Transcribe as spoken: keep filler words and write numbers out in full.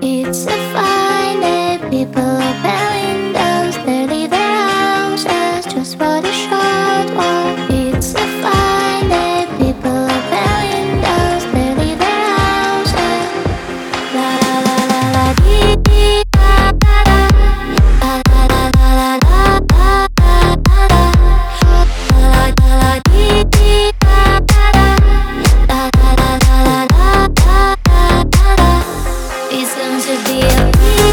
It's a fine day, people open windows, they leave their houses just for the short walk. It's a fine day, people open windows, they leave their houses. La la la la la dee dee da da da. La la la la la la la la la la. La la la dee dee da da da. La la la la la la la la la. It's going to be a